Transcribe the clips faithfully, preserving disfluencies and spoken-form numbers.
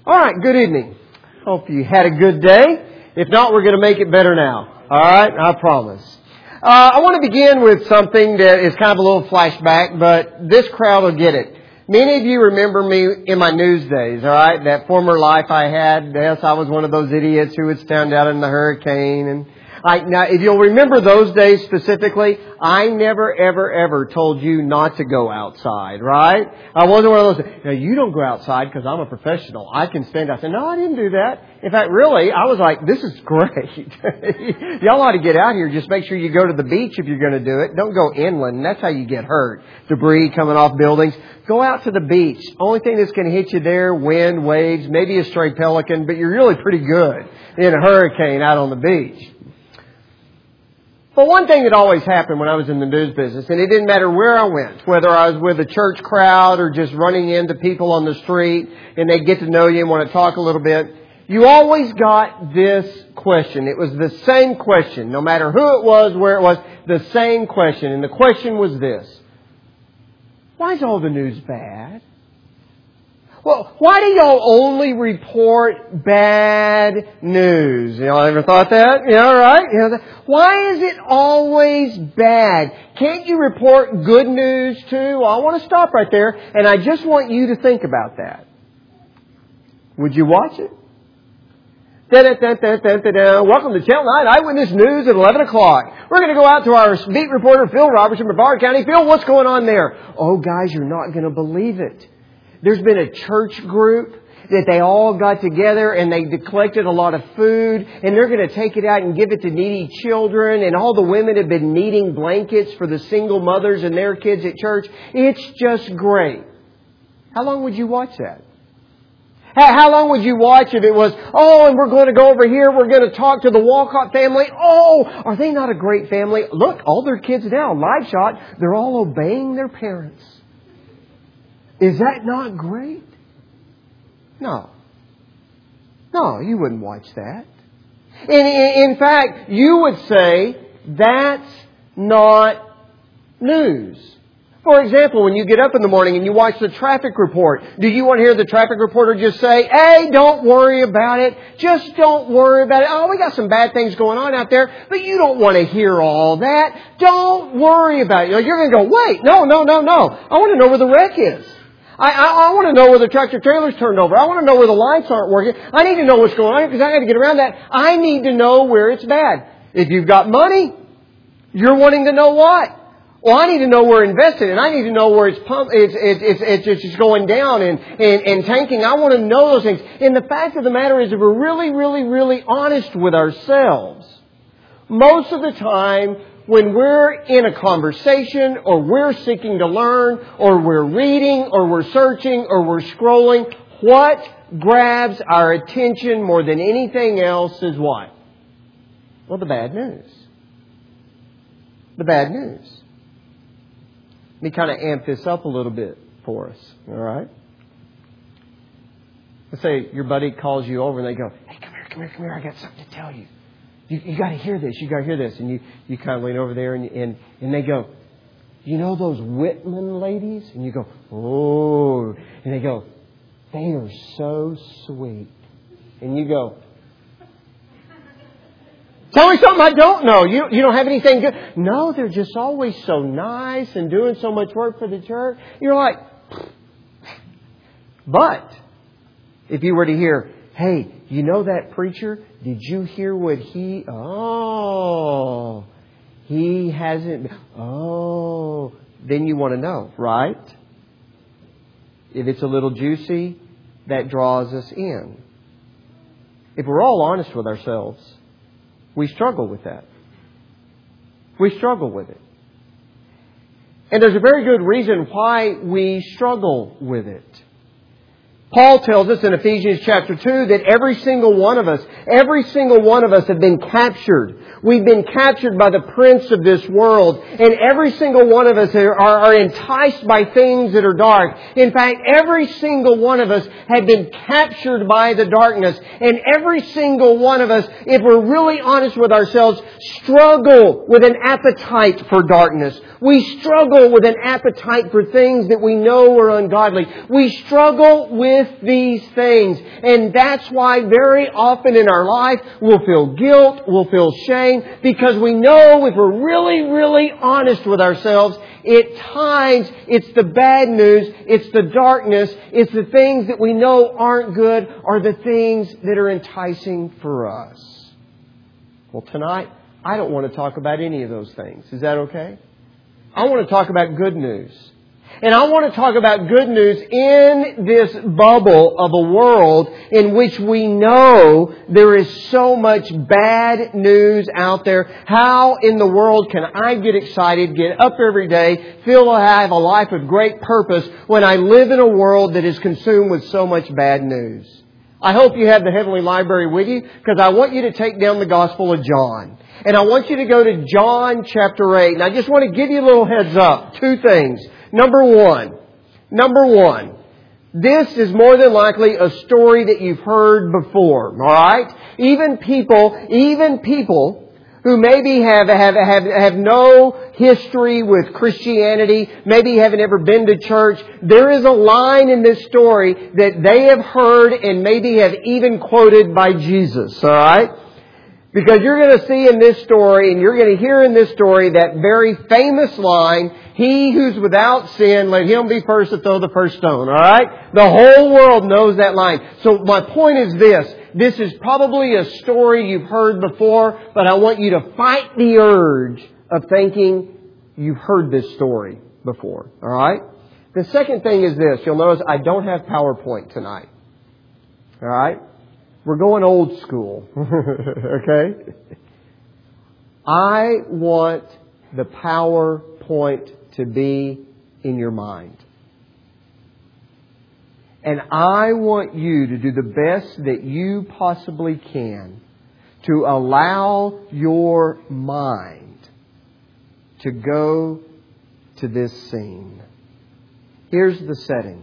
All right, good evening. Hope you had a good day. If not, we're going to make it better now. All right, I promise. Uh, I want to begin with something that is kind of a little flashback, but this crowd will get it. Many of you remember me in my news days, all right? That former life I had. Yes, I was one of those idiots who would stand out in the hurricane. And I, now, if you'll remember those days specifically, I never, ever, ever told you not to go outside, right? I wasn't one of those, now you don't go outside because I'm a professional. I can stand outside. No, I didn't do that. In fact, really, I was like, this is great. Y'all ought to get out here. Just make sure you go to the beach if you're going to do it. Don't go inland. That's how you get hurt. Debris coming off buildings. Go out to the beach. Only thing that's going to hit you there, wind, waves, maybe a stray pelican, but you're really pretty good in a hurricane out on the beach. But one thing that always happened when I was in the news business, and it didn't matter where I went, whether I was with a church crowd or just running into people on the street and they get to know you and want to talk a little bit, you always got this question. It was the same question, no matter who it was, where it was, the same question. And the question was this: why is all the news bad? Well, why do y'all only report bad news? Y'all ever thought that? Yeah, right? You know, why is it always bad? Can't you report good news too? Well, I want to stop right there, and I just want you to think about that. Would you watch it? Da-da-da-da-da-da-da. Welcome to Channel nine Eyewitness News at eleven o'clock. We're going to go out to our beat reporter, Phil Roberts from Brevard County. Phil, what's going on there? Oh, guys, you're not going to believe it. There's been a church group that they all got together and they collected a lot of food and they're going to take it out and give it to needy children, and all the women have been needing blankets for the single mothers and their kids at church. It's just great. How long would you watch that? How long would you watch if it was, oh, and we're going to go over here, we're going to talk to the Walcott family. Oh, are they not a great family? Look, all their kids now, live shot, they're all obeying their parents. Is that not great? No. No, you wouldn't watch that. In, in, in fact, you would say that's not news. For example, when you get up in the morning and you watch the traffic report, do you want to hear the traffic reporter just say, hey, don't worry about it. Just don't worry about it. Oh, we got some bad things going on out there, but you don't want to hear all that. Don't worry about it. You're going to go, wait, no, no, no, no. I want to know where the wreck is. I, I, I want to know where the tractor trailer's turned over. I want to know where the lights aren't working. I need to know what's going on because I got to get around that. I need to know where it's bad. If you've got money, you're wanting to know what? Well, I need to know where invested, and I need to know where it's pump, it's, it's, it's, it's, it's just going down and, and, and tanking. I want to know those things. And the fact of the matter is, if we're really, really, really honest with ourselves, most of the time, when we're in a conversation or we're seeking to learn or we're reading or we're searching or we're scrolling, what grabs our attention more than anything else is what? Well, the bad news. The bad news. Let me kind of amp this up a little bit for us. All right? Let's say your buddy calls you over and they go, hey, come here, come here, come here. I got something to tell you. You, you got to hear this. You got to hear this. And you, you kind of lean over there and, and, and they go, you know those Whitman ladies? And you go, oh. And they go, they are so sweet. And you go, tell me something I don't know. You, you don't have anything good. No, they're just always so nice and doing so much work for the church. You're like, but if you were to hear, hey, you know that preacher? Did you hear what he... Oh, he hasn't... Oh, then you want to know, right? If it's a little juicy, that draws us in. If we're all honest with ourselves, we struggle with that. We struggle with it. And there's a very good reason why we struggle with it. Paul tells us in Ephesians chapter two that every single one of us, every single one of us have been captured. We've been captured by the prince of this world. And every single one of us are, are enticed by things that are dark. In fact, every single one of us have been captured by the darkness. And every single one of us, if we're really honest with ourselves, struggle with an appetite for darkness. We struggle with an appetite for things that we know are ungodly. We struggle with with these things. And that's why very often in our life we'll feel guilt, we'll feel shame, because we know if we're really, really honest with ourselves, at times it's the bad news, it's the darkness, it's the things that we know aren't good, or the things that are enticing for us. Well, tonight, I don't want to talk about any of those things. Is that okay? I want to talk about good news. And I want to talk about good news in this bubble of a world in which we know there is so much bad news out there. How in the world can I get excited, get up every day, feel I have a life of great purpose when I live in a world that is consumed with so much bad news? I hope you have the Heavenly Library with you, because I want you to take down the Gospel of John. And I want you to go to John chapter eight. And I just want to give you a little heads up. Two things. Number one. Number one. This is more than likely a story that you've heard before. Alright? Even people, even people who maybe have, have, have, have no history with Christianity, maybe haven't ever been to church, there is a line in this story that they have heard and maybe have even quoted by Jesus. Alright? Because you're going to see in this story, and you're going to hear in this story, that very famous line, "He who's without sin, let him be first to throw the first stone." All right? The whole world knows that line. So my point is this. This is probably a story you've heard before, but I want you to fight the urge of thinking you've heard this story before. All right? The second thing is this. You'll notice I don't have PowerPoint tonight. All right? We're going old school. Okay? I want the PowerPoint to be in your mind. And I want you to do the best that you possibly can to allow your mind to go to this scene. Here's the setting.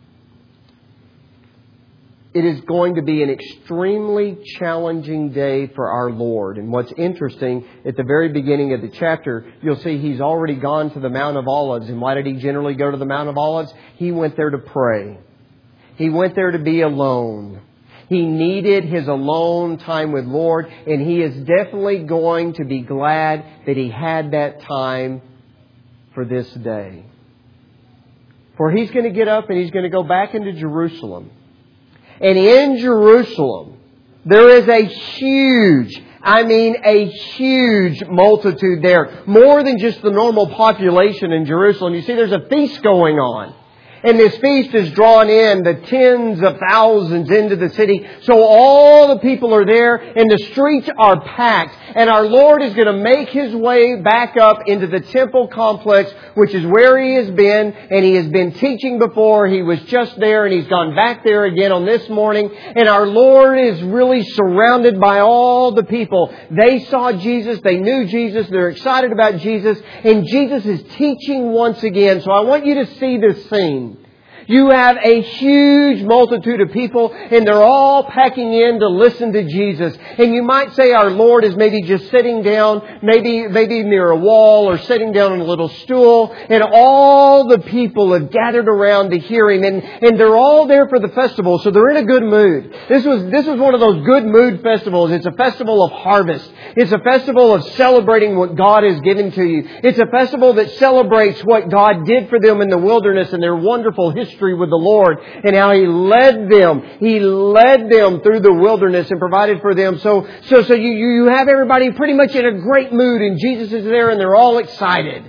It is going to be an extremely challenging day for our Lord. And what's interesting, at the very beginning of the chapter, you'll see He's already gone to the Mount of Olives. And why did He generally go to the Mount of Olives? He went there to pray. He went there to be alone. He needed His alone time with Lord. And He is definitely going to be glad that He had that time for this day. For He's going to get up and He's going to go back into Jerusalem. And in Jerusalem, there is a huge, I mean a huge multitude there. More than just the normal population in Jerusalem. You see, there's a feast going on. And this feast is drawn in the tens of thousands into the city. So all the people are there and the streets are packed. And our Lord is going to make His way back up into the temple complex, which is where He has been. And He has been teaching before. He was just there and He's gone back there again on this morning. And our Lord is really surrounded by all the people. They saw Jesus. They knew Jesus. They're excited about Jesus. And Jesus is teaching once again. So I want you to see this scene. You have a huge multitude of people and they're all packing in to listen to Jesus. And you might say our Lord is maybe just sitting down, maybe maybe near a wall or sitting down on a little stool. And all the people have gathered around to hear Him. And, and they're all there for the festival, so they're in a good mood. This was, this was one of those good mood festivals. It's a festival of harvest. It's a festival of celebrating what God has given to you. It's a festival that celebrates what God did for them in the wilderness and their wonderful history with the Lord and how He led them. He led them through the wilderness and provided for them. So, so, so you, you have everybody pretty much in a great mood and Jesus is there and they're all excited.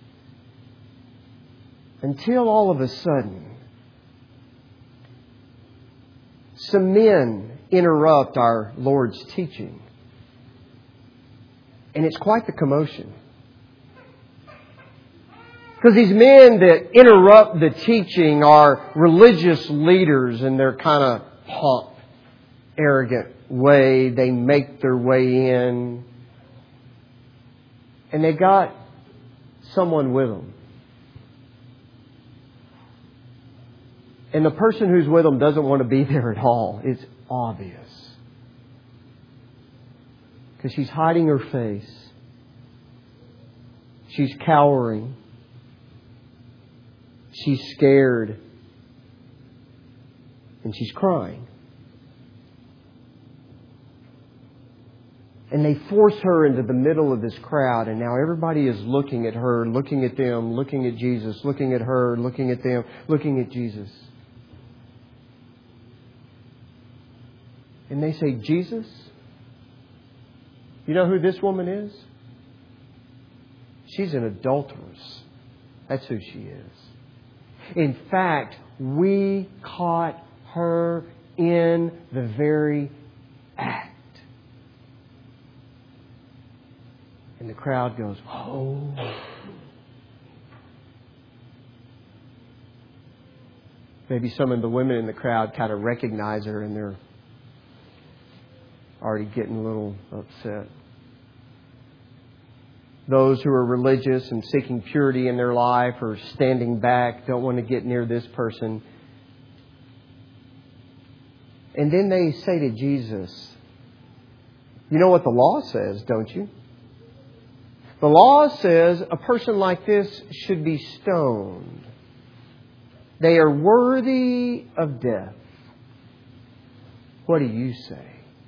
Until all of a sudden, some men interrupt our Lord's teaching. And it's quite the commotion. Because these men that interrupt the teaching are religious leaders in their kind of pomp, arrogant way. They make their way in. And they got someone with them. And the person who's with them doesn't want to be there at all. It's obvious. Because she's hiding her face. She's cowering. She's scared. And she's crying. And they force her into the middle of this crowd. And now everybody is looking at her, looking at them, looking at Jesus, looking at her, looking at them, looking at Jesus. And they say, Jesus, you know who this woman is? She's an adulteress. That's who she is. In fact, we caught her in the very act. And the crowd goes, oh. Maybe some of the women in the crowd kind of recognize her and they're already getting a little upset. Those who are religious and seeking purity in their life are standing back, don't want to get near this person. And then they say to Jesus, you know what the law says, don't you? The law says a person like this should be stoned. They are worthy of death. What do you say?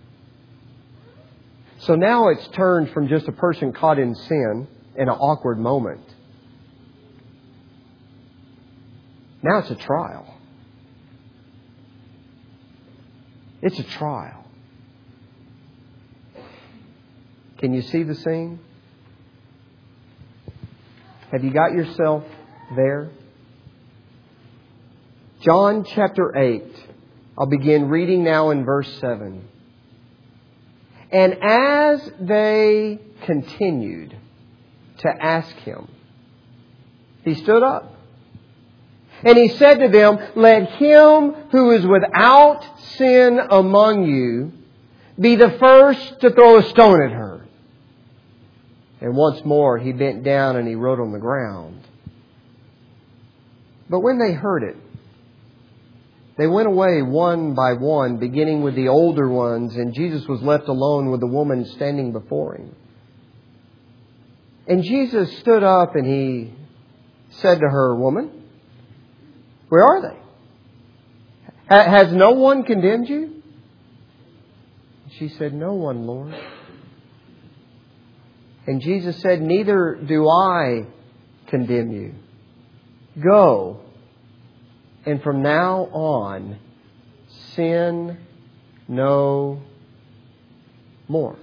So now it's turned from just a person caught in sin in an awkward moment. Now it's a trial. It's a trial. Can you see the scene? Have you got yourself there? John chapter eight. I'll begin reading now in verse seven. And as they continued to ask Him, He stood up. And He said to them, let him who is without sin among you be the first to throw a stone at her. And once more He bent down and He wrote on the ground. But when they heard it, they went away one by one, beginning with the older ones, and Jesus was left alone with the woman standing before Him. And Jesus stood up and He said to her, woman, where are they? Has no one condemned you? She said, no one, Lord. And Jesus said, neither do I condemn you. Go, and from now on, sin no more.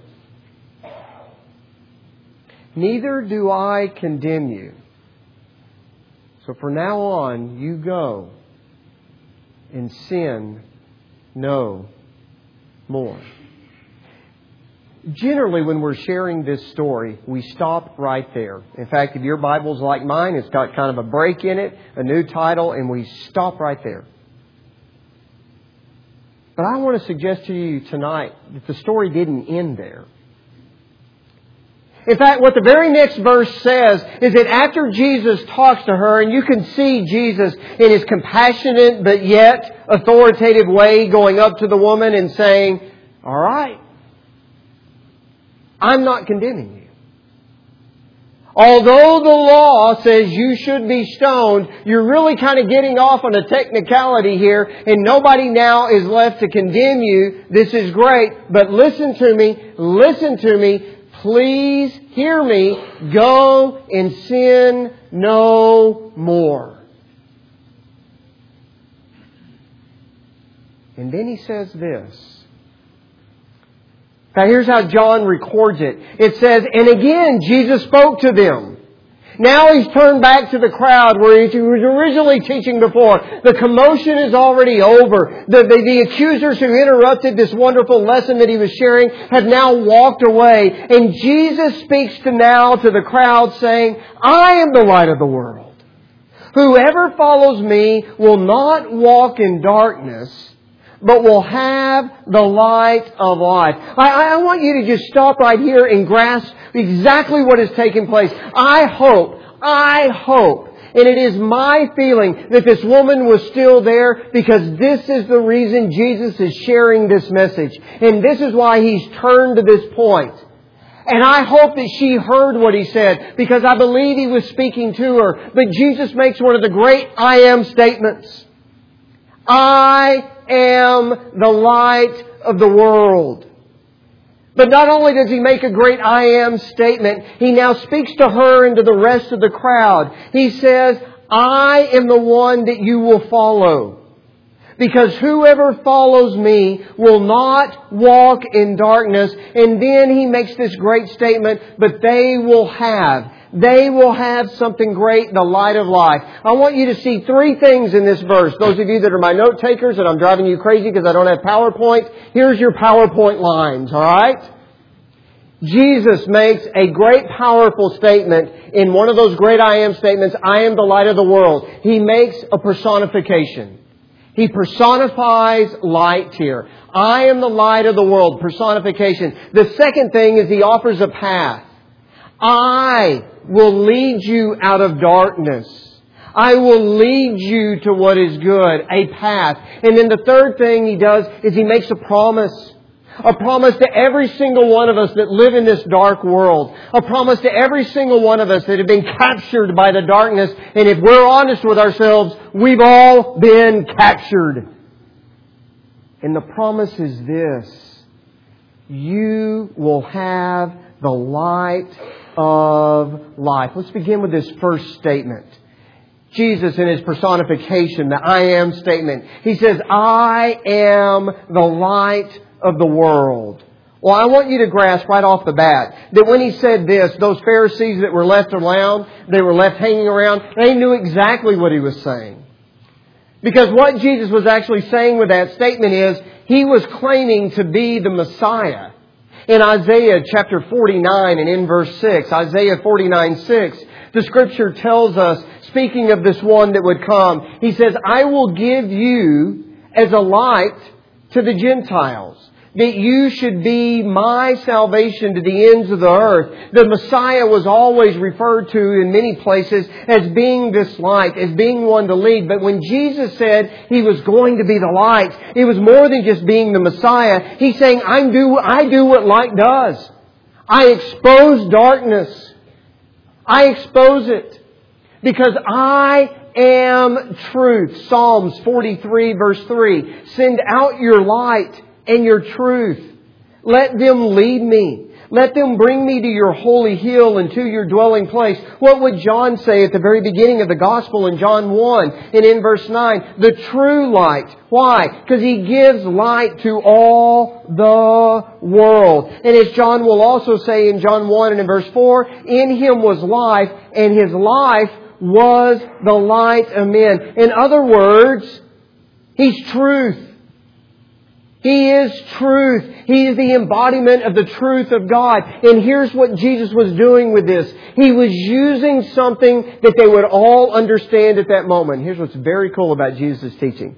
Neither do I condemn you. So from now on, you go and sin no more. Generally, when we're sharing this story, we stop right there. In fact, if your Bible's like mine, it's got kind of a break in it, a new title, and we stop right there. But I want to suggest to you tonight that the story didn't end there. In fact, what the very next verse says is that after Jesus talks to her, and you can see Jesus in His compassionate but yet authoritative way going up to the woman and saying, all right, I'm not condemning you. Although the law says you should be stoned, you're really kind of getting off on a technicality here, and nobody now is left to condemn you. This is great, but listen to me, listen to me, please hear me, go and sin no more. And then He says this. Now here's how John records it. It says, and again Jesus spoke to them. Now He's turned back to the crowd where He was originally teaching before. The commotion is already over. The, the, the accusers who interrupted this wonderful lesson that He was sharing have now walked away. And Jesus speaks to now to the crowd saying, I am the light of the world. Whoever follows me will not walk in darkness, but will have the light of life. I, I want you to just stop right here and grasp exactly what has taken place. I hope, I hope, and it is my feeling that this woman was still there because this is the reason Jesus is sharing this message. And this is why He's turned to this point. And I hope that she heard what He said because I believe He was speaking to her. But Jesus makes one of the great I am statements. I am the light of the world. But not only does He make a great I am statement, He now speaks to her and to the rest of the crowd. He says, I am the one that you will follow. Because whoever follows me will not walk in darkness. And then He makes this great statement, but they will have. They will have something great, the light of life. I want you to see three things in this verse. Those of you that are my note takers, and I'm driving you crazy because I don't have PowerPoint, here's your PowerPoint lines, all right? Jesus makes a great powerful statement in one of those great I am statements, I am the light of the world. He makes a personification. He personifies light here. I am the light of the world, personification. The second thing is He offers a path. I will lead you out of darkness. I will lead you to what is good, a path. And then the third thing He does is He makes a promise. A promise to every single one of us that live in this dark world. A promise to every single one of us that have been captured by the darkness. And if we're honest with ourselves, we've all been captured. And the promise is this. You will have the light of life. Let's begin with this first statement. Jesus in His personification, the I am statement. He says, I am the light of the world. Well, I want you to grasp right off the bat that when He said this, those Pharisees that were left around, they were left hanging around, they knew exactly what He was saying. Because what Jesus was actually saying with that statement is, He was claiming to be the Messiah. In Isaiah chapter forty-nine and in verse six, Isaiah forty-nine six, the Scripture tells us, speaking of this one that would come, He says, I will give you as a light to the Gentiles, that you should be my salvation to the ends of the earth. The Messiah was always referred to in many places as being this light, as being one to lead. But when Jesus said He was going to be the light, it was more than just being the Messiah. He's saying, I do, I do what light does. I expose darkness. I expose it. Because I am truth. Psalms forty-three verse three. Send out your light and your truth. Let them lead me. Let them bring me to your holy hill and to your dwelling place. What would John say at the very beginning of the Gospel in John one and in verse nine? The true light. Why? Because He gives light to all the world. And as John will also say in John one and in verse four, in Him was life, and His life was the light of men. In other words, He's truth. He is truth. He is the embodiment of the truth of God. And here's what Jesus was doing with this. He was using something that they would all understand at that moment. Here's what's very cool about Jesus' teaching.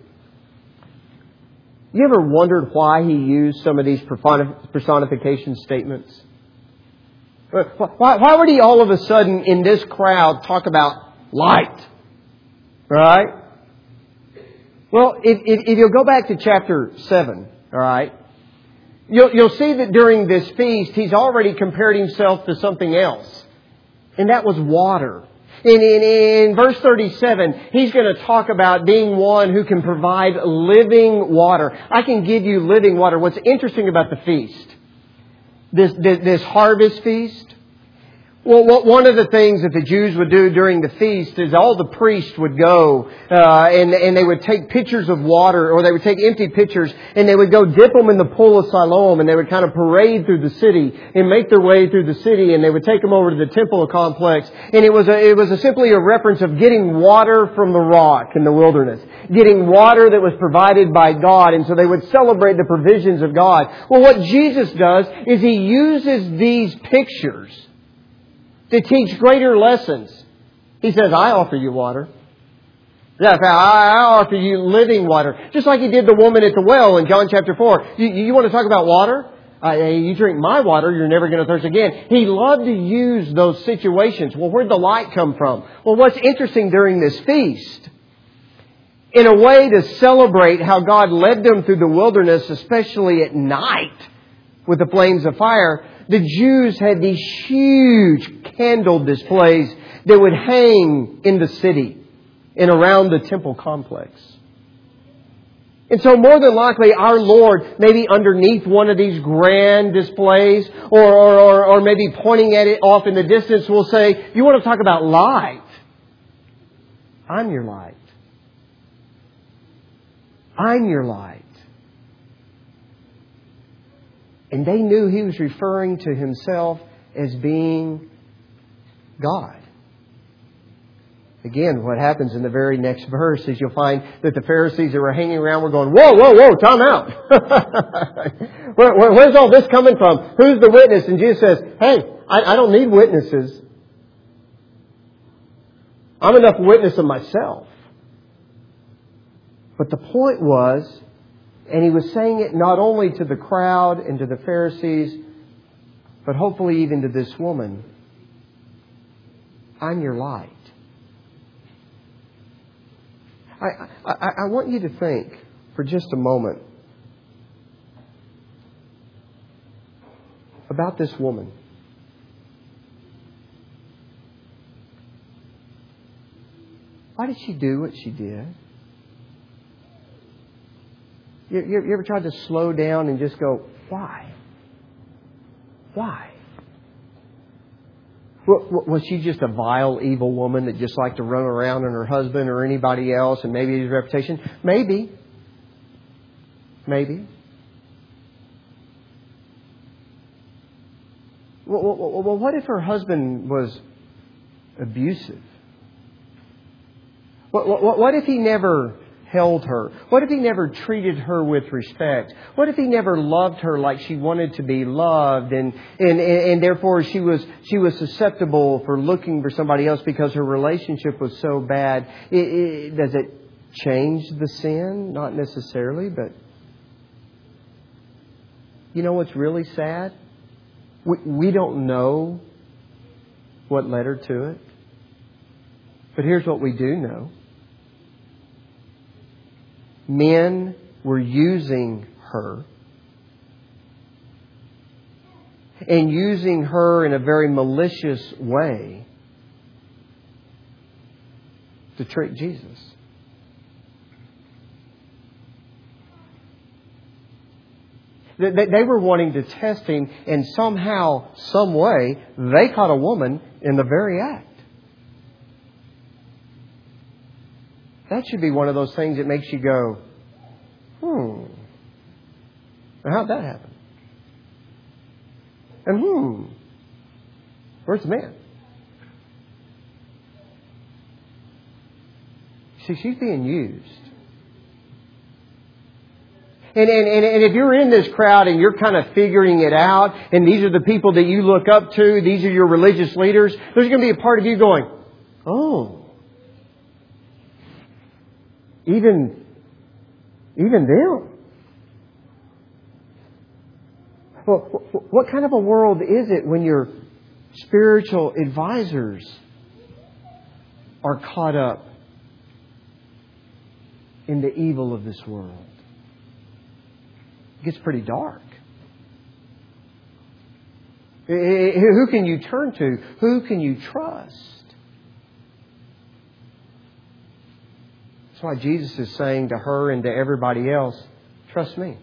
You ever wondered why He used some of these personification statements? Why, why would He all of a sudden in this crowd talk about light? Right? Well, if, if, if you'll go back to chapter seven, all right, you'll, you'll see that during this feast, He's already compared Himself to something else. And that was water. In, in, in verse thirty-seven, He's going to talk about being one who can provide living water. I can give you living water. What's interesting about the feast, this, this, this harvest feast, well, one of the things that the Jews would do during the feast is all the priests would go uh, and, and they would take pitchers of water, or they would take empty pitchers, and they would go dip them in the pool of Siloam, and they would kind of parade through the city and make their way through the city, and they would take them over to the temple complex. And it was a, it was a simply a reference of getting water from the rock in the wilderness, getting water that was provided by God, and so they would celebrate the provisions of God. Well, what Jesus does is He uses these pictures to teach greater lessons. He says, I offer you water. I offer you living water. Just like He did the woman at the well in John chapter four. You, you want to talk about water? Uh, you drink my water, you're never going to thirst again. He loved to use those situations. Well, where'd the light come from? Well, what's interesting during this feast, in a way to celebrate how God led them through the wilderness, especially at night with the flames of fire, the Jews had these huge candle displays that would hang in the city and around the temple complex. And so more than likely our Lord, maybe underneath one of these grand displays or, or, or, or maybe pointing at it off in the distance will say, you want to talk about light? I'm your light. I'm your light. And they knew He was referring to Himself as being God. Again, what happens in the very next verse is you'll find that the Pharisees that were hanging around were going, whoa, whoa, whoa, time out. where, where, where's all this coming from? Who's the witness? And Jesus says, hey, I, I don't need witnesses. I'm enough witness of myself. But the point was, and He was saying it not only to the crowd and to the Pharisees, but hopefully even to this woman, I'm your light. I, I, I want you to think for just a moment about this woman. Why did she do what she did? You, you, you ever tried to slow down and just go, why? Why? Was she just a vile, evil woman that just liked to run around on her husband or anybody else and maybe his reputation? Maybe. Maybe. Well, what if her husband was abusive? What if he never held her? What if he never treated her with respect? What if he never loved her like she wanted to be loved, and and, and therefore she was she was susceptible for looking for somebody else because her relationship was so bad? It, it, does it change the sin? Not necessarily, but you know what's really sad? We, we don't know what led her to it. But here's what we do know. Men were using her and using her in a very malicious way to trick Jesus. They were wanting to test Him, and somehow, some way, they caught a woman in the very act. That should be one of those things that makes you go, hmm, how'd that happen? And hmm, where's the man? See, she's being used. And, and, and if you're in this crowd and you're kind of figuring it out, and these are the people that you look up to, these are your religious leaders, there's going to be a part of you going, oh, Even, even them. Well, what kind of a world is it when your spiritual advisors are caught up in the evil of this world? It gets pretty dark. Who can you turn to? Who can you trust? That's why Jesus is saying to her and to everybody else, trust me.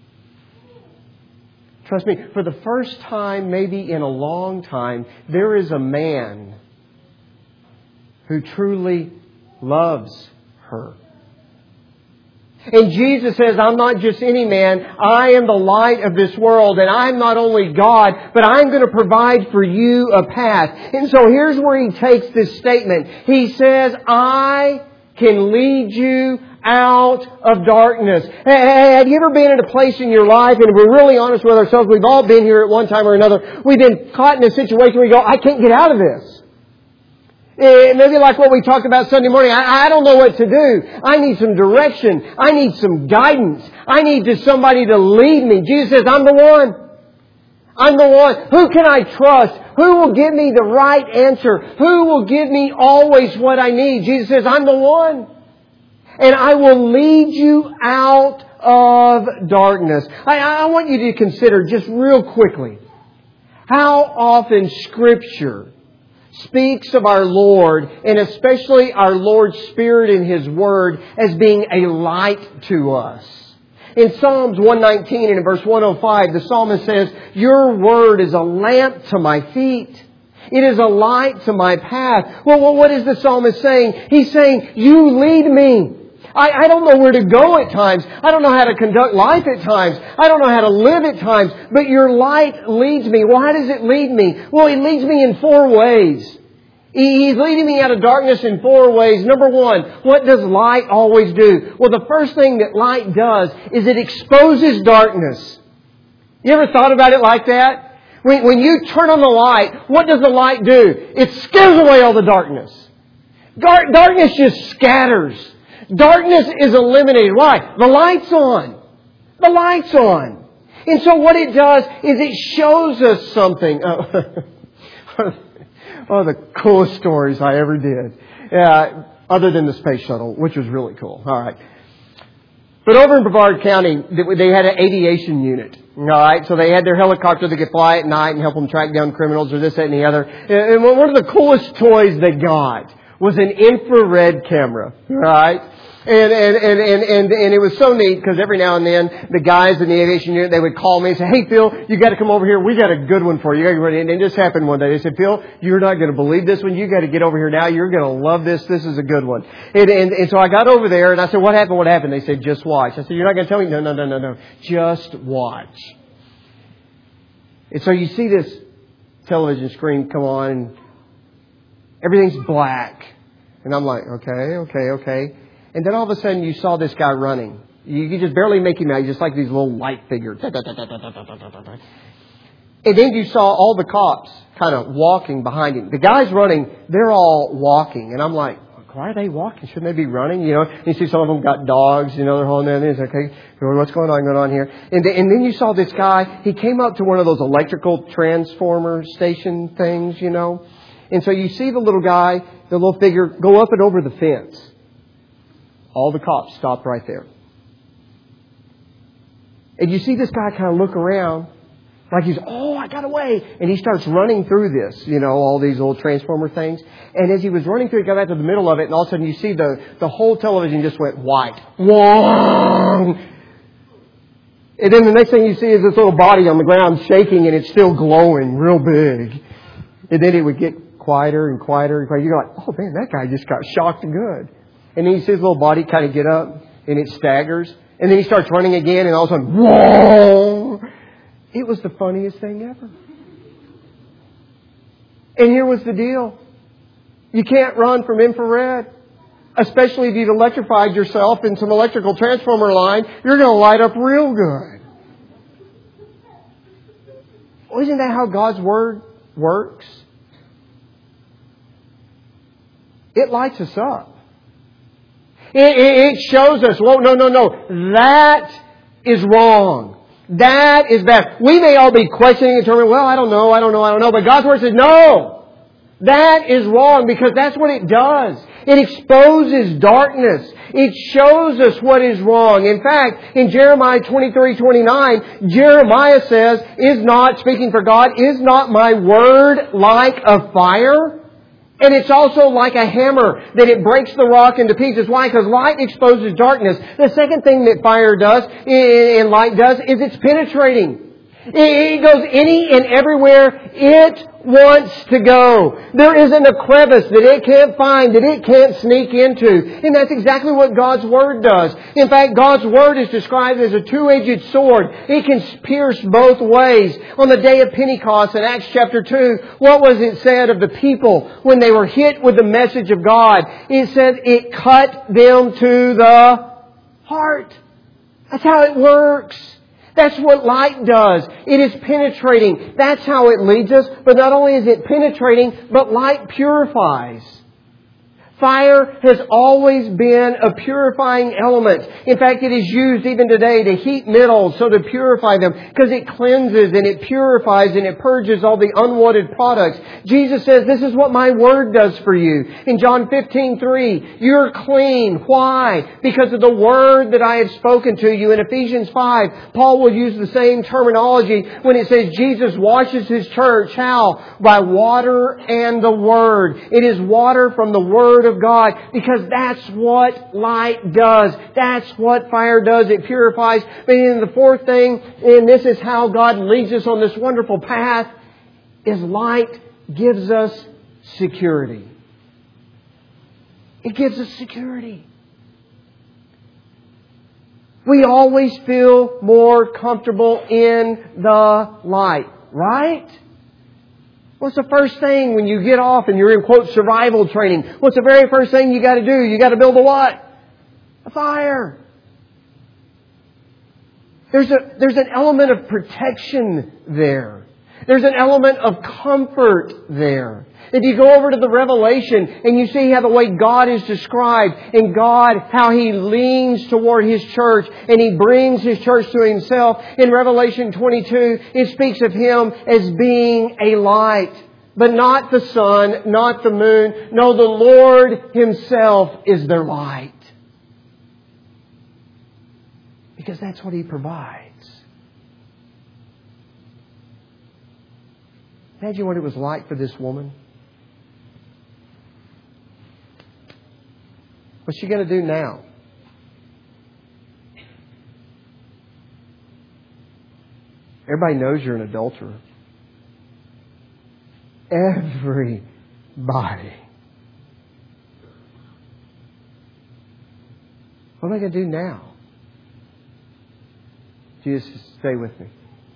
Trust me. For the first time, maybe in a long time, there is a man who truly loves her. And Jesus says, I'm not just any man. I am the light of this world. And I'm not only God, but I'm going to provide for you a path. And so here's where He takes this statement. He says, I can lead you out of darkness. Hey, have you ever been in a place in your life, and if we're really honest with ourselves, we've all been here at one time or another, we've been caught in a situation where we go, I can't get out of this. Maybe like what we talked about Sunday morning. I, I don't know what to do. I need some direction. I need some guidance. I need just somebody to lead me. Jesus says, I'm the one. I'm the one. Who can I trust? Who will give me the right answer? Who will give me always what I need? Jesus says, I'm the one. And I will lead you out of darkness. I, I want you to consider just real quickly how often Scripture speaks of our Lord, and especially our Lord's Spirit in His Word, as being a light to us. In Psalms one nineteen and in verse one oh five, the psalmist says, Your Word is a lamp to my feet. It is a light to my path. Well, what is the psalmist saying? He's saying, You lead me. I, I don't know where to go at times. I don't know how to conduct life at times. I don't know how to live at times. But your light leads me. Well, how does it lead me? Well, it leads me in four ways. He's leading me out of darkness in four ways. Number one, what does light always do? Well, the first thing that light does is it exposes darkness. You ever thought about it like that? When, when you turn on the light, what does the light do? It scares away all the darkness. Dar- darkness just scatters. Darkness is eliminated. Why? The light's on. The light's on. And so what it does is it shows us something. Oh, oh the coolest stories I ever did. Yeah, other than the space shuttle, which was really cool. All right. But over in Brevard County, they had an aviation unit. All right, so they had their helicopter that could fly at night and help them track down criminals or this, that, and the other. And one of the coolest toys they got was an infrared camera. All right. And, and, and, and, and, and it was so neat because every now and then the guys in the aviation unit, they would call me and say, Hey, Phil, you got to come over here. We got a good one for you. You got to get ready. And it just happened one day. They said, Phil, you're not going to believe this one. You got to get over here now. You're going to love this. This is a good one. And, and, and so I got over there and I said, what happened? What happened? They said, just watch. I said, you're not going to tell me? No, no, no, no, no. Just watch. And so you see this television screen come on and everything's black. And I'm like, okay, okay, okay. And then all of a sudden you saw this guy running. You could just barely make him out. Just like these little light figures. And then you saw all the cops kind of walking behind him. The guys running, they're all walking. And I'm like, why are they walking? Shouldn't they be running? You know, and you see some of them got dogs, you know, they're holding them. It's okay, what's going on, going on here? And, the, and then you saw this guy, he came up to one of those electrical transformer station things, you know. And so you see the little guy, the little figure, go up and over the fence. All the cops stopped right there. And you see this guy kind of look around like he's, oh, I got away. And he starts running through this, you know, all these little transformer things. And as he was running through, he got back to the middle of it. And all of a sudden you see the, the whole television just went white. Whoa! And then the next thing you see is this little body on the ground shaking and it's still glowing real big. And then it would get quieter and quieter and quieter. You go like, oh man, that guy just got shocked good. And then you see his little body kind of get up and it staggers. And then he starts running again and all of a sudden, whoa! It was the funniest thing ever. And here was the deal. You can't run from infrared. Especially if you've electrified yourself in some electrical transformer line. You're going to light up real good. Well, isn't that how God's Word works? It lights us up. It, it, it shows us, whoa, no, no, no. That is wrong. That is bad. We may all be questioning and determining, well, I don't know, I don't know, I don't know. But God's Word says, no. That is wrong because that's what it does. It exposes darkness. It shows us what is wrong. In fact, in Jeremiah twenty-three twenty-nine, Jeremiah says, is not, speaking for God, is not my Word like a fire? And it's also like a hammer that it breaks the rock into pieces. Why? Because light exposes darkness. The second thing that fire does and light does is it's penetrating. It goes any and everywhere it wants to go. There isn't a crevice that it can't find, that it can't sneak into. And that's exactly what God's Word does. In fact, God's Word is described as a two-edged sword. It can pierce both ways. On the day of Pentecost in Acts chapter two, what was it said of the people when they were hit with the message of God? It said it cut them to the heart. That's how it works. That's what light does. It is penetrating. That's how it leads us. But not only is it penetrating, but light purifies. Fire has always been a purifying element. In fact, it is used even today to heat metals, so to purify them, because it cleanses and it purifies and it purges all the unwanted products. Jesus says, this is what my Word does for you. In John fifteen three, you're clean. Why? Because of the Word that I have spoken to you. In Ephesians five, Paul will use the same terminology when it says Jesus washes His church. How? By water and the Word. It is water from the Word of God, because that's what light does. That's what fire does. It purifies. But then the fourth thing, and this is how God leads us on this wonderful path, is light gives us security. It gives us security. We always feel more comfortable in the light, right? What's the first thing when you get off and you're in, quote, survival training? What's the very first thing you got to do? You got to build a what? A fire. There's a, there's an element of protection there. There's an element of comfort there. If you go over to the Revelation and you see how the way God is described, and God, how He leans toward His church and He brings His church to Himself. In Revelation twenty-two, it speaks of Him as being a light. But not the sun, not the moon. No, the Lord Himself is their light. Because that's what He provides. Imagine what it was like for this woman. What's she going to do now? Everybody knows you're an adulterer. Everybody. What am I going to do now? Jesus, stay with me.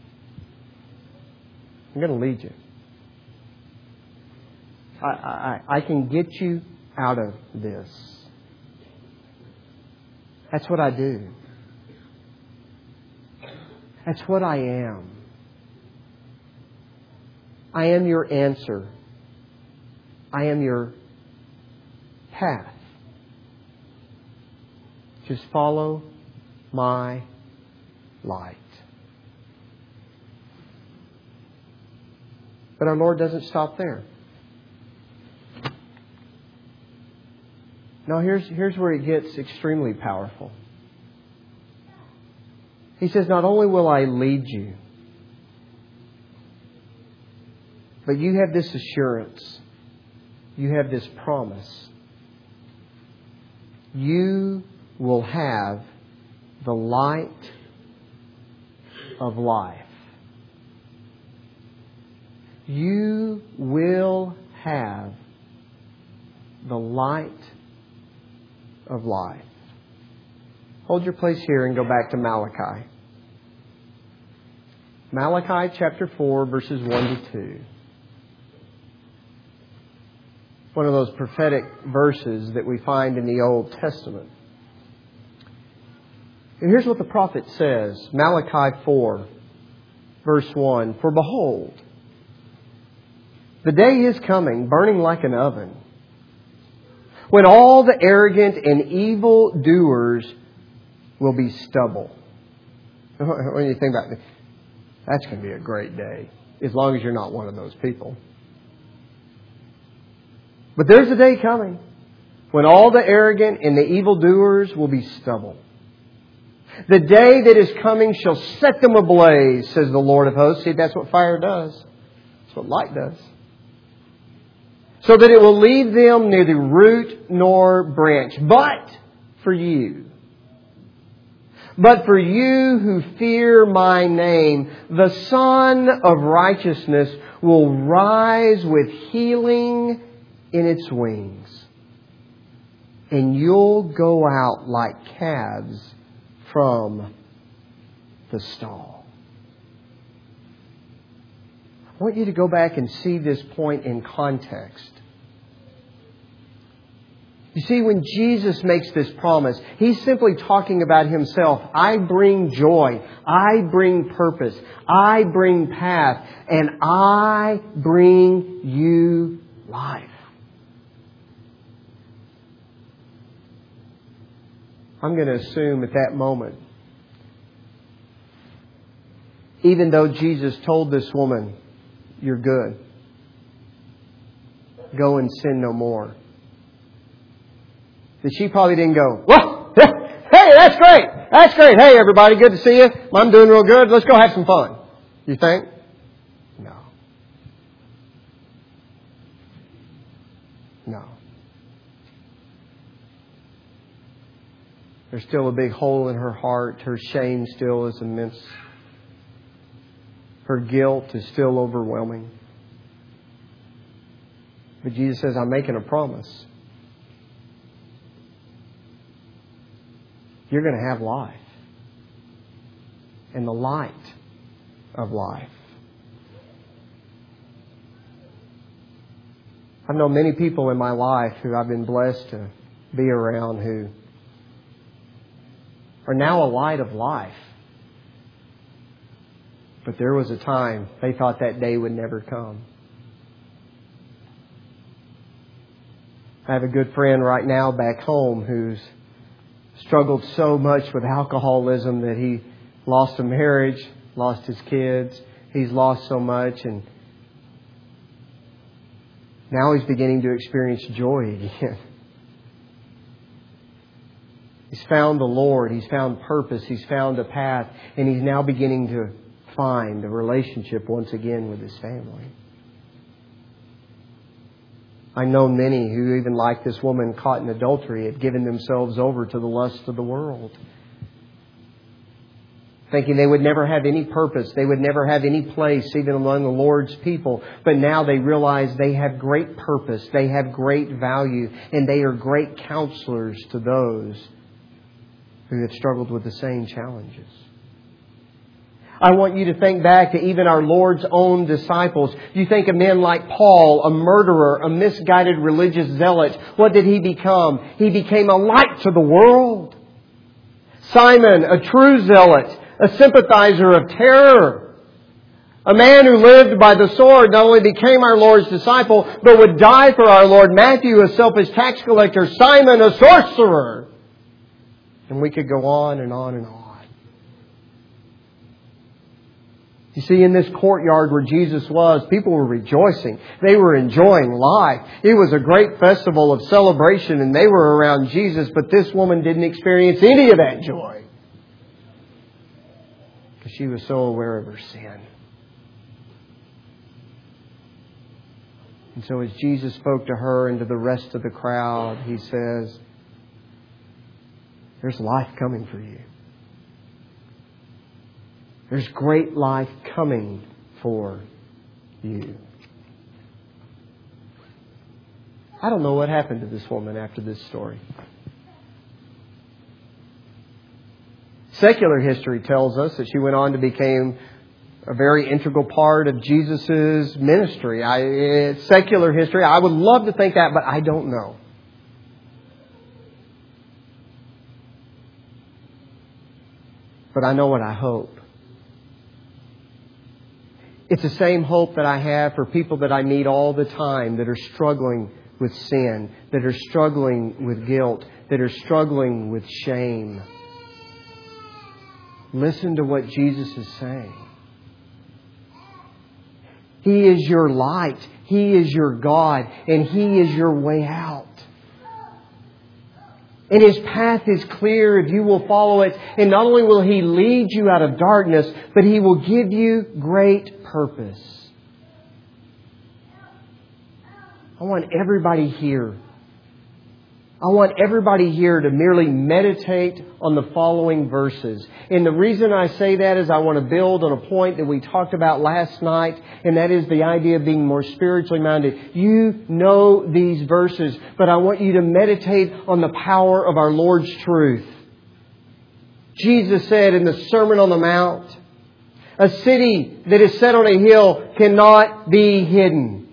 I'm going to lead you. I, I, I can get you out of this. That's what I do. That's what I am. I am your answer. I am your path. Just follow my light. But our Lord doesn't stop there. Now here's, here's where it gets extremely powerful. He says, not only will I lead you, but you have this assurance. You have this promise. You will have the light of life. You will have the light of life. Hold your place here and go back to Malachi. Malachi chapter four, verses one to two. One of those prophetic verses that we find in the Old Testament. And here's what the prophet says. Malachi four, verse one. For behold, the day is coming, burning like an oven, when all the arrogant and evil doers will be stubble. When you think about it, that's going to be a great day, as long as you're not one of those people. But there's a day coming when all the arrogant and the evildoers will be stubble. The day that is coming shall set them ablaze, says the Lord of hosts. See, that's what fire does. That's what light does. So that it will leave them neither root nor branch. But for you, but for you who fear my name, the Son of Righteousness will rise with healing in its wings. And you'll go out like calves from the stall. I want you to go back and see this point in context. You see, when Jesus makes this promise, He's simply talking about Himself. I bring joy. I bring purpose. I bring path. And I bring you life. I'm going to assume at that moment, even though Jesus told this woman, you're good, go and sin no more, that she probably didn't go, whoa, hey, that's great, that's great, hey everybody, good to see you, I'm doing real good, let's go have some fun. You think? No. No. There's still a big hole in her heart. Her shame still is immense. Her guilt is still overwhelming. But Jesus says, I'm making a promise. You're going to have life. And the light of life. I've known many people in my life who I've been blessed to be around who are now a light of life. But there was a time they thought that day would never come. I have a good friend right now back home who's struggled so much with alcoholism that he lost a marriage, lost his kids. He's lost so much, and now he's beginning to experience joy again. He's found the Lord. He's found purpose. He's found a path. And he's now beginning to find a relationship once again with his family. I know many who, even like this woman caught in adultery, had given themselves over to the lust of the world, thinking they would never have any purpose. They would never have any place even among the Lord's people. But now they realize they have great purpose. They have great value. And they are great counselors to those who have struggled with the same challenges. I want you to think back to even our Lord's own disciples. You think of men like Paul, a murderer, a misguided religious zealot. What did he become? He became a light to the world. Simon, a true zealot, a sympathizer of terror. A man who lived by the sword not only became our Lord's disciple, but would die for our Lord. Matthew, a selfish tax collector. Simon, a sorcerer. And we could go on and on and on. You see, in this courtyard where Jesus was, people were rejoicing. They were enjoying life. It was a great festival of celebration and they were around Jesus, but this woman didn't experience any of that joy. Because she was so aware of her sin. And so as Jesus spoke to her and to the rest of the crowd, He says, there's life coming for you. There's great life coming for you. I don't know what happened to this woman after this story. Secular history tells us that she went on to become a very integral part of Jesus' ministry. I, it's secular history. I would love to think that, but I don't know. But I know what I hope. It's the same hope that I have for people that I meet all the time that are struggling with sin, that are struggling with guilt, that are struggling with shame. Listen to what Jesus is saying. He is your light. He is your God. And He is your way out. And His path is clear if you will follow it. And not only will He lead you out of darkness, but He will give you great purpose. I want everybody here. I want everybody here to merely meditate on the following verses. And the reason I say that is I want to build on a point that we talked about last night, and that is the idea of being more spiritually minded. You know these verses, but I want you to meditate on the power of our Lord's truth. Jesus said in the Sermon on the Mount, a city that is set on a hill cannot be hidden.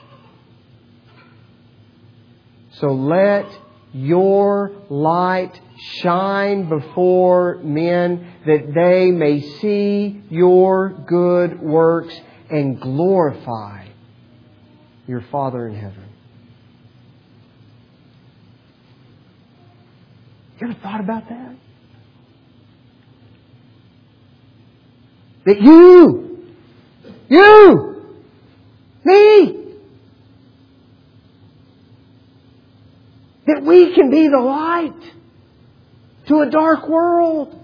So let your light shine before men, that they may see your good works and glorify your Father in heaven. You ever thought about that? That you, you, me, that we can be the light to a dark world.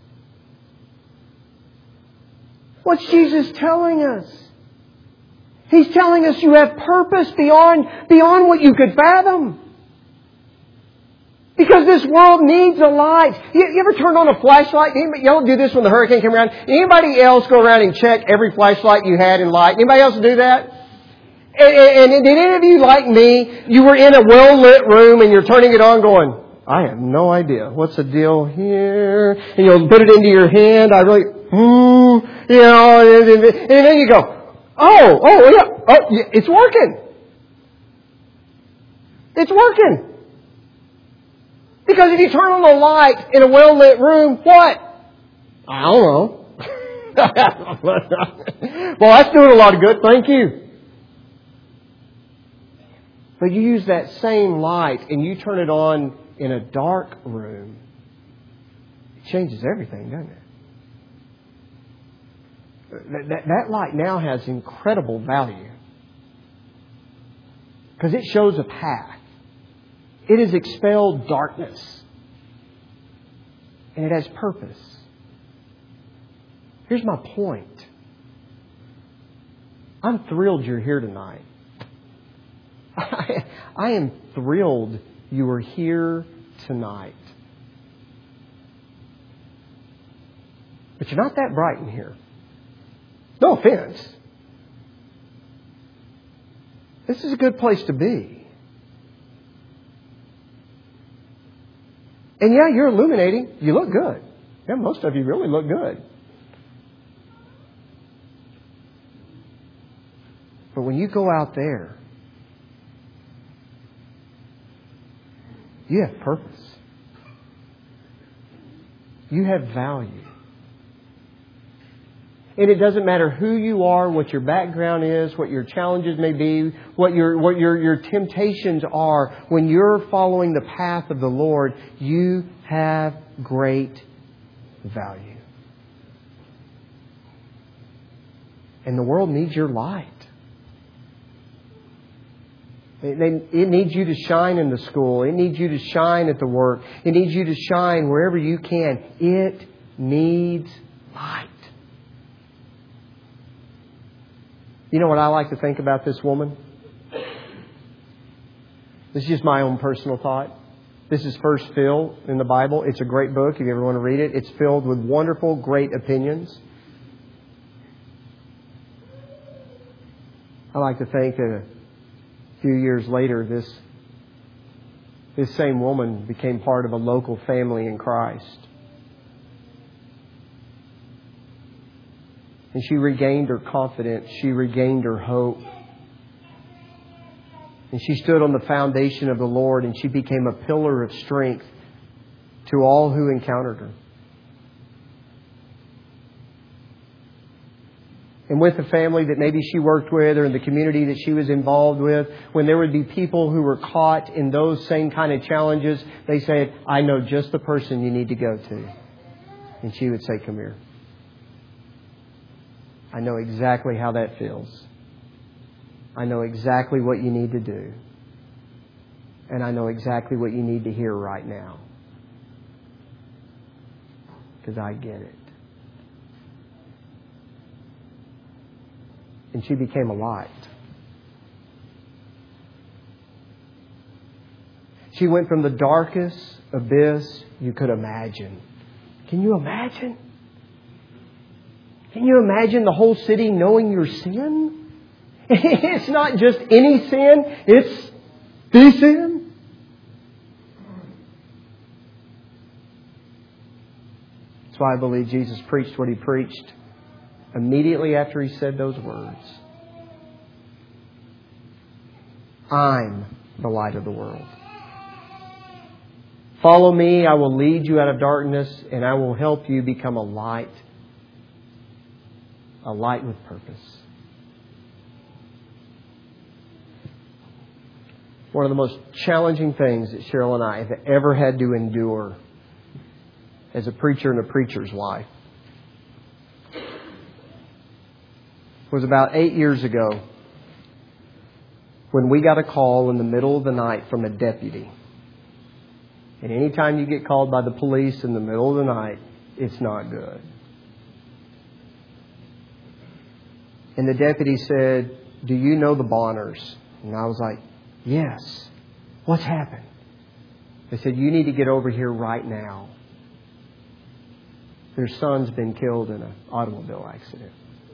What's Jesus telling us? He's telling us you have purpose beyond, beyond what you could fathom. Because this world needs a light. You, you ever turn on a flashlight? Anybody, y'all do this when the hurricane came around. Anybody else go around and check every flashlight you had in light? Anybody else do that? And, and, and did any of you, like me, you were in a well-lit room and you're turning it on going, I have no idea. What's the deal here? And you'll put it into your hand. I really, hmm, you know, and, and then you go, oh, oh, yeah, oh, it's working. It's working. Because if you turn on the light in a well-lit room, what? I don't know. Well, that's doing a lot of good. Thank you. But you use that same light and you turn it on in a dark room. It changes everything, doesn't it? That, that, that light now has incredible value. Because it shows a path. It has expelled darkness. And it has purpose. Here's my point. I'm thrilled you're here tonight. I, I am thrilled you are here tonight. But you're not that bright in here. No offense. This is a good place to be. And yeah, you're illuminating. You look good. Yeah, most of you really look good. But when you go out there, you have purpose. You have value. And it doesn't matter who you are, what your background is, what your challenges may be, what your what your, your temptations are. When you're following the path of the Lord, you have great value. And the world needs your light. It, it needs you to shine in the school. It needs you to shine at the work. It needs you to shine wherever you can. It needs light. You know what I like to think about this woman? This is just my own personal thought. This is First Phil in the Bible. It's a great book if you ever want to read it. It's filled with wonderful, great opinions. I like to think that a few years later, this, this same woman became part of a local family in Christ. And she regained her confidence. She regained her hope. And she stood on the foundation of the Lord, and she became a pillar of strength to all who encountered her. And with the family that maybe she worked with or in the community that she was involved with, when there would be people who were caught in those same kind of challenges, they said, I know just the person you need to go to. And she would say, come here. I know exactly how that feels. I know exactly what you need to do. And I know exactly what you need to hear right now. Because I get it. And she became a light. She went from the darkest abyss you could imagine. Can you imagine? Can you imagine the whole city knowing your sin? It's not just any sin, it's the sin. That's why I believe Jesus preached what He preached immediately after He said those words. I'm the light of the world. Follow me, I will lead you out of darkness, and I will help you become a light. A light with purpose. One of the most challenging things that Cheryl and I have ever had to endure as a preacher in a preacher's life was about eight years ago when we got a call in the middle of the night from a deputy. And anytime you get called by the police in the middle of the night, it's not good. And the deputy said, "Do you know the Bonners?" And I was like, "Yes." "What's happened?" They said, "You need to get over here right now. Their son's been killed in an automobile accident."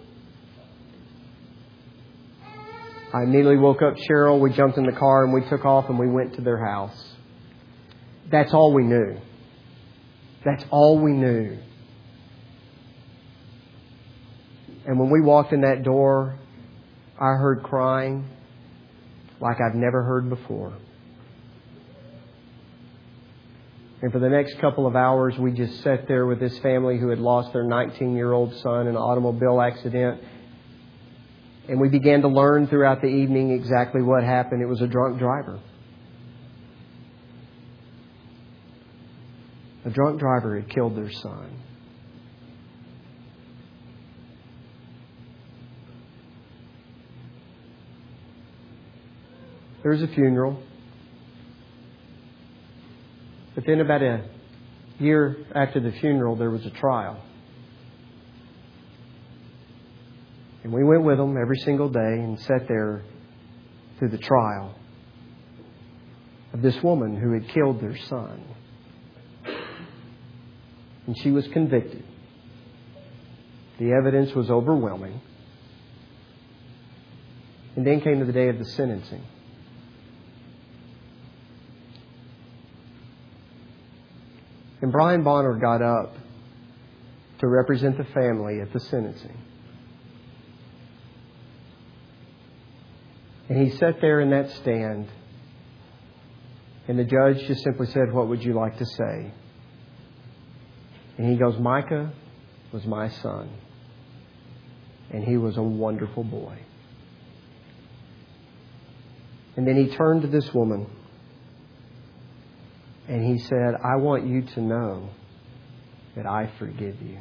I immediately woke up Cheryl. We jumped in the car and we took off and we went to their house. That's all we knew. That's all we knew. And when we walked in that door, I heard crying like I've never heard before. And for the next couple of hours, we just sat there with this family who had lost their nineteen-year-old son in an automobile accident. And we began to learn throughout the evening exactly what happened. It was a drunk driver. A drunk driver had killed their son. There was a funeral. But then about a year after the funeral, there was a trial. And we went with them every single day and sat there through the trial of this woman who had killed their son. And she was convicted. The evidence was overwhelming. And then came to the day of the sentencing. And Brian Bonner got up to represent the family at the sentencing. And he sat there in that stand. And the judge just simply said, "What would you like to say?" And he goes, "Micah was my son. And he was a wonderful boy." And then he turned to this woman. And he said, "I want you to know that I forgive you.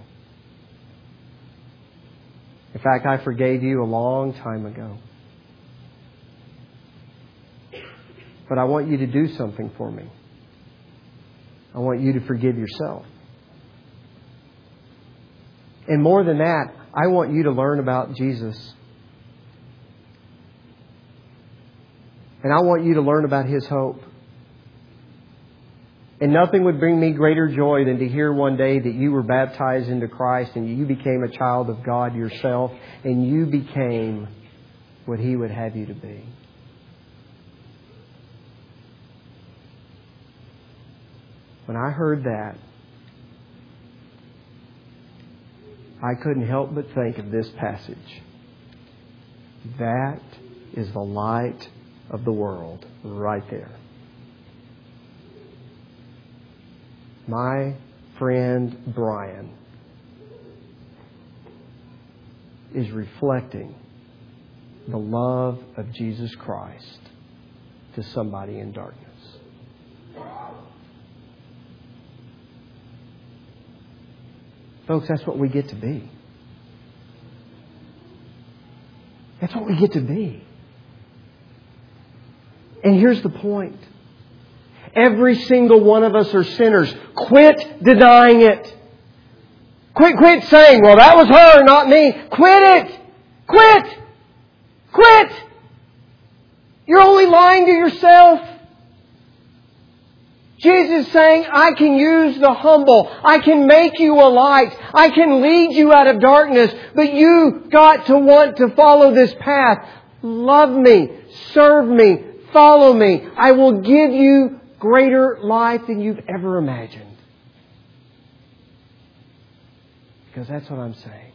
In fact, I forgave you a long time ago. But I want you to do something for me. I want you to forgive yourself. And more than that, I want you to learn about Jesus. And I want you to learn about His hope. And nothing would bring me greater joy than to hear one day that you were baptized into Christ and you became a child of God yourself and you became what He would have you to be." When I heard that, I couldn't help but think of this passage. That is the light of the world right there. My friend Brian is reflecting the love of Jesus Christ to somebody in darkness. Folks, that's what we get to be. That's what we get to be. And here's the point. Every single one of us are sinners. Quit denying it. Quit, quit saying, "Well, that was her, not me." Quit it. Quit. Quit. You're only lying to yourself. Jesus is saying, "I can use the humble. I can make you a light. I can lead you out of darkness. But you got to want to follow this path. Love me. Serve me. Follow me. I will give you greater life than you've ever imagined." Because that's what I'm saying.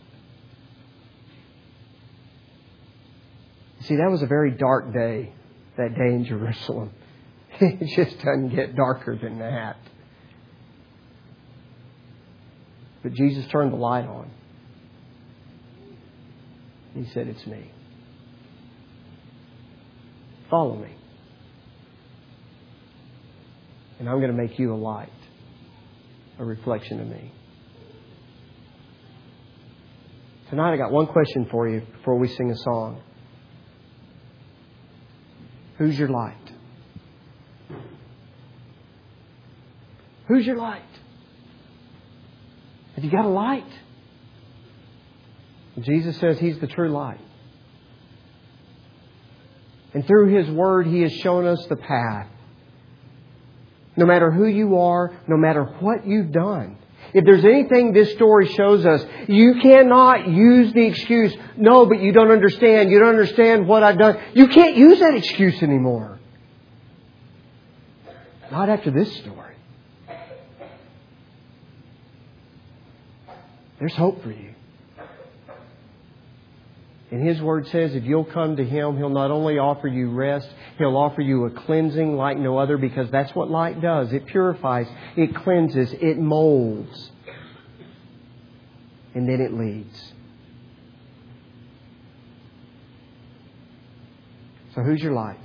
You see, that was a very dark day, that day in Jerusalem. It just doesn't get darker than that. But Jesus turned the light on. He said, "It's me. Follow me. And I'm going to make you a light, a reflection of me. Tonight I got one question for you before we sing a song. Who's your light? Who's your light? Have you got a light? Jesus says He's the true light. And through His Word, He has shown us the path. No matter who you are, no matter what you've done. If there's anything this story shows us, you cannot use the excuse, no, but you don't understand. You don't understand what I've done. You can't use that excuse anymore. Not after this story. There's hope for you. And His Word says if you'll come to Him, He'll not only offer you rest, He'll offer you a cleansing like no other, because that's what light does. It purifies, it cleanses, it molds. And then it leads. So who's your light?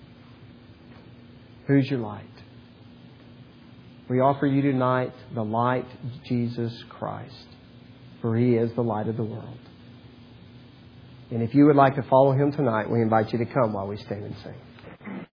Who's your light? We offer you tonight the light, Jesus Christ. For He is the light of the world. And if you would like to follow Him tonight, we invite you to come while we stand and sing.